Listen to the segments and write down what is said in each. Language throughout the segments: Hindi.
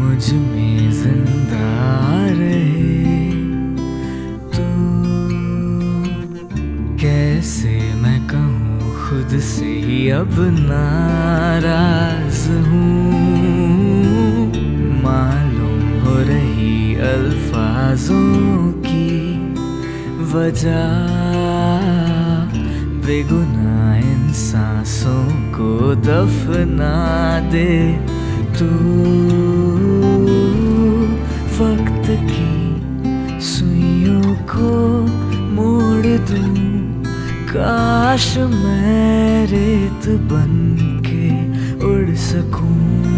मुझ में जिंदा रहे तू। कैसे मैं कहूँ खुद से ही अब नाराज हूँ। मालूम हो रही अल्फाजों की वजह, बेगुनाह इन सांसों को दफना दे तू। वक्त की सुइयों को मोड़ दूं, काश मैं रेत बन के उड़ सकूं।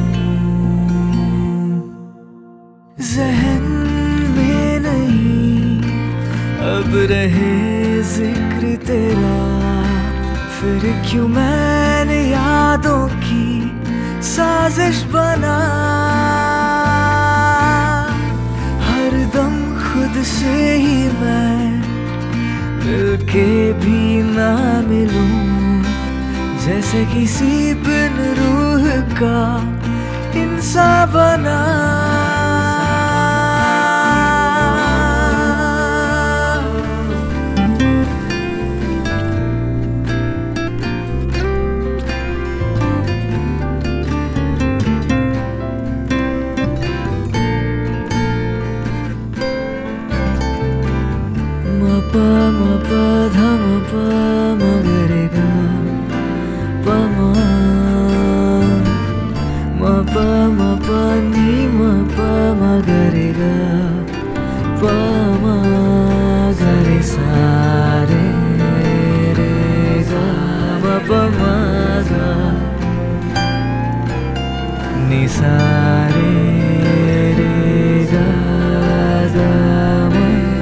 जहन में नहीं अब रहे जिक्र तेरा, फिर क्यों मैंने यादों की साजिश बना। हर दम खुद से ही मैं मिलके भी ना मिलूं, जैसे किसी बिन रूह का इंसान बना। प म प ध म प म ग रे ग प म म प म प नि म प म ग रे ग प म ग रे सा रे रे ग म प म ग नि सा रे रे ग ग म।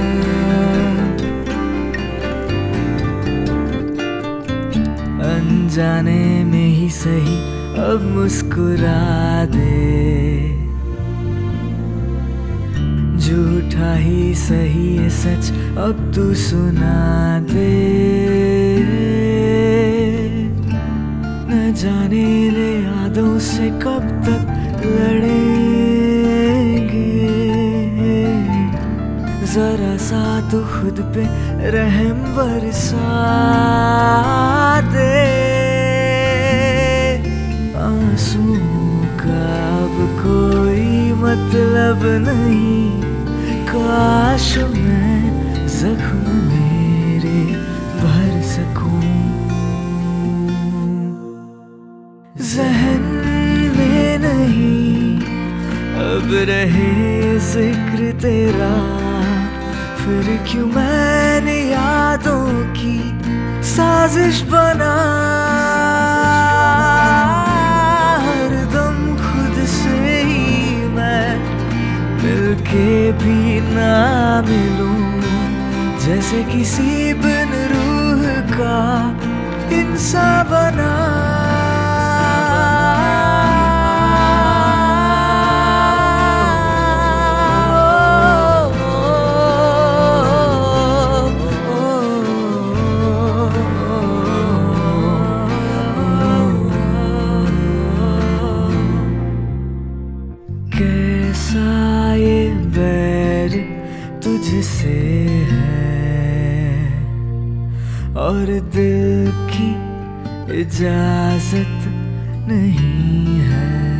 अनजाने में ही सही अब मुस्कुरा दे, झूठा ही सही है सच अब तू सुना दे। न जाने ले यादों से कब तक लड़ेंगे, जरा सा तू खुद पे रहम बरसा दे। आंसुओं का अब कोई मतलब नहीं, काश मैं जख्म मेरे भर सकूं। जहन में नहीं अब रहे जिक्र तेरा, फिर क्यों मैंने यादों की साजिश बना। हर दम खुद से ही मैं मिलके भी ना मिलूं, जैसे किसी बिन रूह का इंसान बना। कैसा ये बैर तुझसे है और दिल की इजाजत नहीं है।